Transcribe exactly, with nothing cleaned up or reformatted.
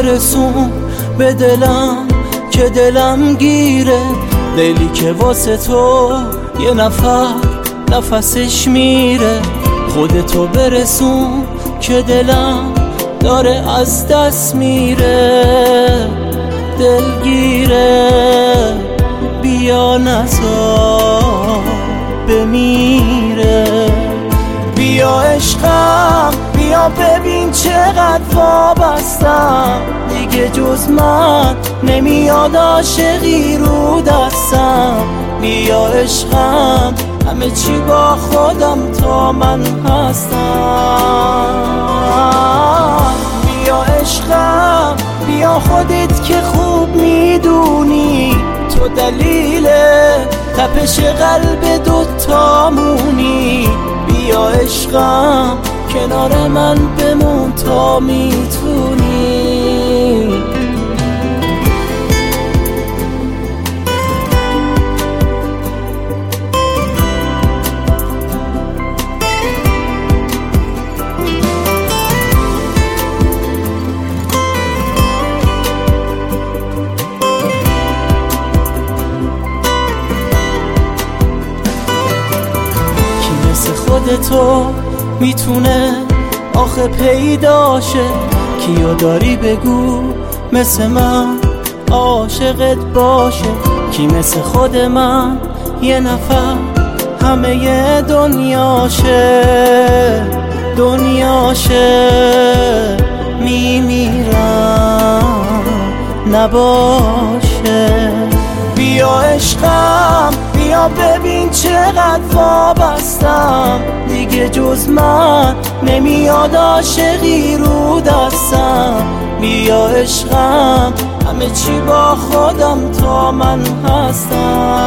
برسون به دلم که دلم گیره، دلی که واسه تو یه نفر نفسش میره. خودتو برسون که دلم داره از دست میره، دلگیره بیا نزار بمیره. بیا عشقم بیا ببین چقدر وابستم، دیگه جز من نمیاد عاشقی رو دستم. بیا عشقم همه چی با خودم تا من هستم. بیا عشقم بیا خودت که خوب میدونی، تو دلیل تپش قلب دوتامونی. بیا عشقم کنار من بمون تا میتونی. خودتو میتونه آخه پیداشه، کیو داری بگو مثل من عاشقت باشه. کی مثل خود من یه نفر همه دنیاشه، دنیاشه میمیرم نباشه. بیا عشقم بیا ببین چقدر وابستم، دیگه جز من نمیاد عاشقی رو دستم. بیا عشقم همه چی با خودم تا من هستم.